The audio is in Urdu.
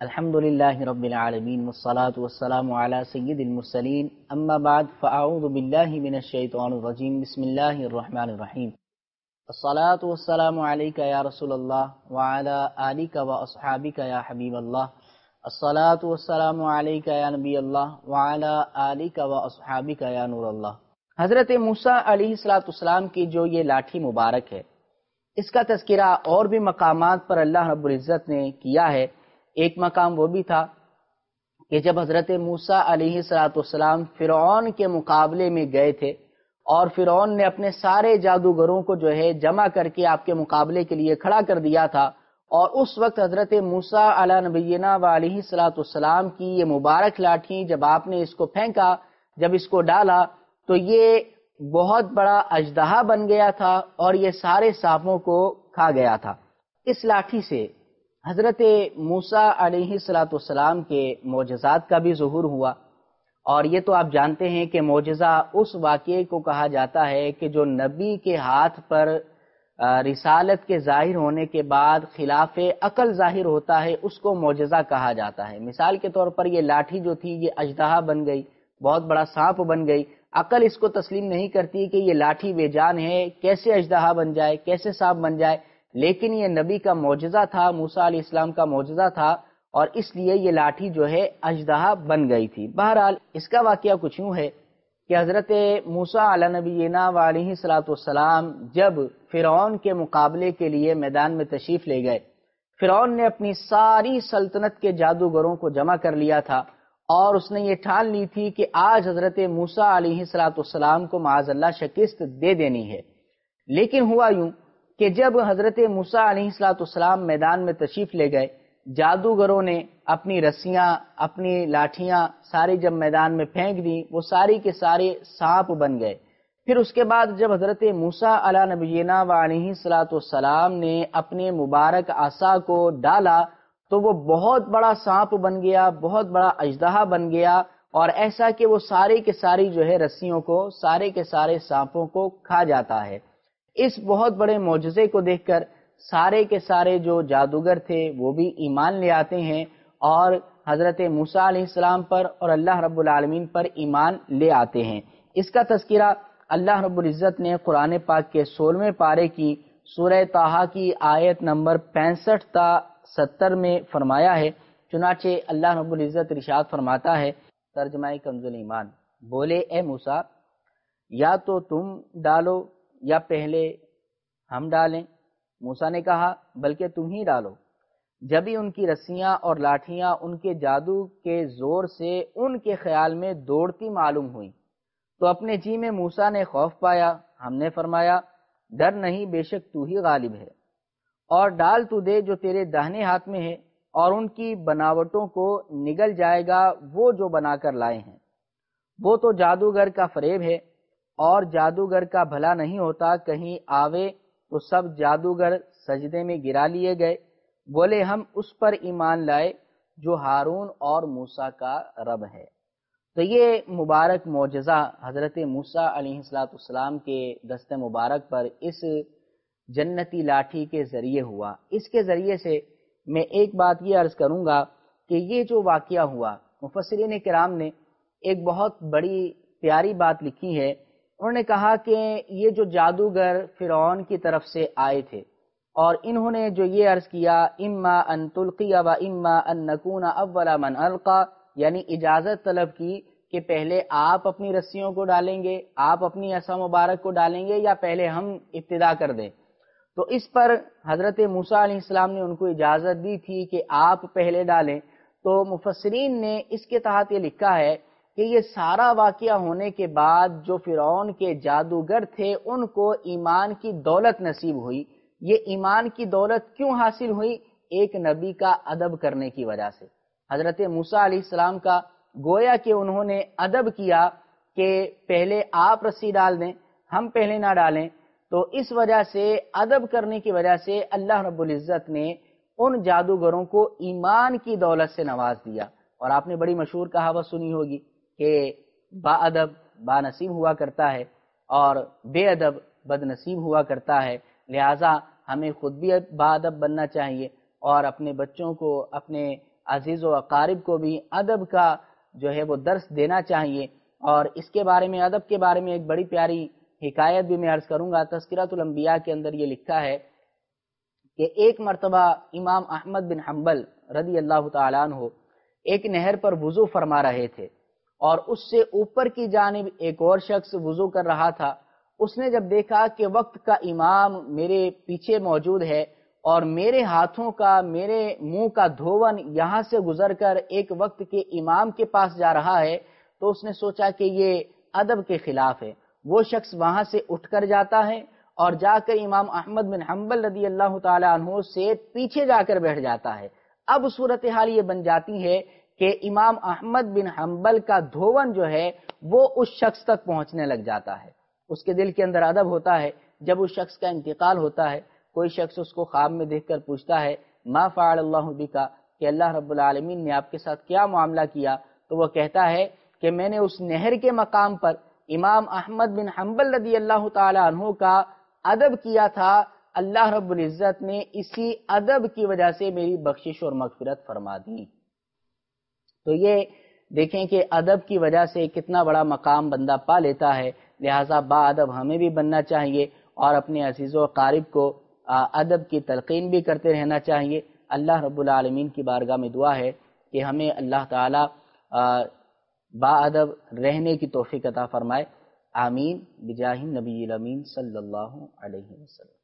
الحمد للہ رب العالمین والصلاة والسلام علی سید المرسلین اما بعد فاعوذ باللہ من الشیطان الرجیم بسم اللہ الرحمن الرحیم الصلاة والسلام علیک یا رسول اللہ وعلی آلک واصحابک یا حبیب اللہ الصلاة والسلام علیک یا نبی اللہ وعلی آلک واصحابک یا نور اللہ۔ حضرت موسیٰ علیہ السلام کی جو یہ لاٹھی مبارک ہے، اس کا تذکرہ اور بھی مقامات پر اللہ رب العزت نے کیا ہے۔ ایک مقام وہ بھی تھا کہ جب حضرت موسیٰ علیہ السلام فرعون کے مقابلے میں گئے تھے اور فرعون نے اپنے سارے جادوگروں کو جو ہے جمع کر کے آپ کے مقابلے کے لیے کھڑا کر دیا تھا، اور اس وقت حضرت موسیٰ علی نبینا و علیہ السلام کی یہ مبارک لاٹھی جب آپ نے اس کو پھینکا، جب اس کو ڈالا تو یہ بہت بڑا اژدہا بن گیا تھا اور یہ سارے سانپوں کو کھا گیا تھا۔ اس لاٹھی سے حضرت موسیٰ علیہ السلام کے معجزات کا بھی ظہور ہوا، اور یہ تو آپ جانتے ہیں کہ معجزہ اس واقعے کو کہا جاتا ہے کہ جو نبی کے ہاتھ پر رسالت کے ظاہر ہونے کے بعد خلاف عقل ظاہر ہوتا ہے، اس کو معجزہ کہا جاتا ہے۔ مثال کے طور پر یہ لاٹھی جو تھی یہ اژدہا بن گئی، بہت بڑا سانپ بن گئی۔ عقل اس کو تسلیم نہیں کرتی کہ یہ لاٹھی بے جان ہے، کیسے اژدہا بن جائے، کیسے سانپ بن جائے، لیکن یہ نبی کا معجزہ تھا، موسیٰ علیہ السلام کا معجزہ تھا، اور اس لیے یہ لاٹھی جو ہے اژدہا بن گئی تھی۔ بہرحال اس کا واقعہ کچھ یوں ہے کہ حضرت موسیٰ علی نبینا و علیہ السلام جب فرعون کے مقابلے کے لیے میدان میں تشریف لے گئے، فرعون نے اپنی ساری سلطنت کے جادوگروں کو جمع کر لیا تھا، اور اس نے یہ ٹھان لی تھی کہ آج حضرت موسیٰ علیہ السلام کو معاذ اللہ شکست دے دینی ہے۔ لیکن ہوا یوں کہ جب حضرت موسیٰ علیہ السلام میدان میں تشریف لے گئے، جادوگروں نے اپنی رسیاں، اپنی لاٹھیاں ساری جب میدان میں پھینک دی، وہ ساری کے سارے سانپ بن گئے۔ پھر اس کے بعد جب حضرت موسیٰ علی نبینا و علیہ السلام نے اپنے مبارک عصا کو ڈالا تو وہ بہت بڑا سانپ بن گیا، بہت بڑا اژدہا بن گیا، اور ایسا کہ وہ سارے کے ساری جو ہے رسیوں کو، سارے کے سارے سانپوں کو کھا جاتا ہے۔ اس بہت بڑے معجزے کو دیکھ کر سارے کے سارے جو جادوگر تھے وہ بھی ایمان لے آتے ہیں، اور حضرت موسیٰ علیہ السلام پر اور اللہ رب العالمین پر ایمان لے آتے ہیں۔ اس کا تذکرہ اللہ رب العزت نے قرآن پاک کے 16ویں پارے کی سورہ طٰہٰ کی آیت نمبر 65 تا 70 میں فرمایا ہے۔ چنانچہ اللہ رب العزت ارشاد فرماتا ہے، ترجمہ کنز ایمان، بولے اے موسیٰ یا تو تم ڈالو یا پہلے ہم ڈالیں؟ موسیٰ نے کہا بلکہ تم ہی ڈالو۔ جب ہی ان کی رسیاں اور لاٹھیاں ان کے جادو کے زور سے ان کے خیال میں دوڑتی معلوم ہوئی تو اپنے جی میں موسیٰ نے خوف پایا۔ ہم نے فرمایا ڈر نہیں، بے شک تو ہی غالب ہے، اور ڈال تو دے جو تیرے داہنے ہاتھ میں ہے، اور ان کی بناوٹوں کو نگل جائے گا وہ جو بنا کر لائے ہیں۔ وہ تو جادوگر کا فریب ہے، اور جادوگر کا بھلا نہیں ہوتا کہیں آوے تو سب جادوگر سجدے میں گرا لیے گئے۔ بولے ہم اس پر ایمان لائے جو ہارون اور موسیٰ کا رب ہے۔ تو یہ مبارک معجزہ حضرت موسیٰ علیہ السلام کے دست مبارک پر اس جنتی لاٹھی کے ذریعے ہوا۔ اس کے ذریعے سے میں ایک بات یہ عرض کروں گا کہ یہ جو واقعہ ہوا، مفسرین کرام نے ایک بہت بڑی پیاری بات لکھی ہے۔ انہوں نے کہا کہ یہ جو جادوگر فرعون کی طرف سے آئے تھے، اور انہوں نے جو یہ عرض کیا اما ان تلقی و اما ان نکون اول من القا، یعنی اجازت طلب کی کہ پہلے آپ اپنی رسیوں کو ڈالیں گے، آپ اپنی عصا مبارک کو ڈالیں گے، یا پہلے ہم ابتدا کر دیں۔ تو اس پر حضرت موسیٰ علیہ السلام نے ان کو اجازت دی تھی کہ آپ پہلے ڈالیں۔ تو مفسرین نے اس کے تحت یہ لکھا ہے کہ یہ سارا واقعہ ہونے کے بعد جو فرعون کے جادوگر تھے ان کو ایمان کی دولت نصیب ہوئی۔ یہ ایمان کی دولت کیوں حاصل ہوئی؟ ایک نبی کا ادب کرنے کی وجہ سے۔ حضرت موسیٰ علیہ السلام کا گویا کہ انہوں نے ادب کیا کہ پہلے آپ رسی ڈال دیں، ہم پہلے نہ ڈالیں، تو اس وجہ سے ادب کرنے کی وجہ سے اللہ رب العزت نے ان جادوگروں کو ایمان کی دولت سے نواز دیا۔ اور آپ نے بڑی مشہور کہاوت سنی ہوگی کہ با ادب با نصیب ہوا کرتا ہے اور بے ادب بد نصیب ہوا کرتا ہے، لہٰذا ہمیں خود بھی با ادب بننا چاہیے اور اپنے بچوں کو، اپنے عزیز و اقارب کو بھی ادب کا جو ہے وہ درس دینا چاہیے۔ اور اس کے بارے میں، ادب کے بارے میں ایک بڑی پیاری حکایت بھی میں عرض کروں گا۔ تذکرۃ الانبیاء کے اندر یہ لکھا ہے کہ ایک مرتبہ امام احمد بن حنبل رضی اللہ تعالیٰ عنہ ایک نہر پر وضو فرما رہے تھے، اور اس سے اوپر کی جانب ایک اور شخص وضو کر رہا تھا۔ اس نے جب دیکھا کہ وقت کا امام میرے پیچھے موجود ہے اور میرے ہاتھوں کا، میرے منہ کا دھون یہاں سے گزر کر ایک وقت کے امام کے پاس جا رہا ہے، تو اس نے سوچا کہ یہ ادب کے خلاف ہے۔ وہ شخص وہاں سے اٹھ کر جاتا ہے اور جا کر امام احمد بن حنبل رضی اللہ تعالی عنہ سے پیچھے جا کر بیٹھ جاتا ہے۔ اب صورتحال یہ بن جاتی ہے کہ امام احمد بن حنبل کا دھون جو ہے وہ اس شخص تک پہنچنے لگ جاتا ہے۔ اس کے دل کے اندر ادب ہوتا ہے، جب اس شخص کا انتقال ہوتا ہے، کوئی شخص اس کو خواب میں دیکھ کر پوچھتا ہے ما فعل اللہ بکا، کہ اللہ رب العالمین نے آپ کے ساتھ کیا معاملہ کیا، تو وہ کہتا ہے کہ میں نے اس نہر کے مقام پر امام احمد بن حنبل رضی اللہ تعالی عنہ کا ادب کیا تھا، اللہ رب العزت نے اسی ادب کی وجہ سے میری بخشش اور مغفرت فرما دی۔ تو یہ دیکھیں کہ ادب کی وجہ سے کتنا بڑا مقام بندہ پا لیتا ہے، لہٰذا با ادب ہمیں بھی بننا چاہیے اور اپنے عزیز و اقارب کو ادب کی تلقین بھی کرتے رہنا چاہیے۔ اللہ رب العالمین کی بارگاہ میں دعا ہے کہ ہمیں اللہ تعالی با ادب رہنے کی توفیق عطا فرمائے، آمین بجاہ النبی الامین صلی اللہ علیہ وسلم۔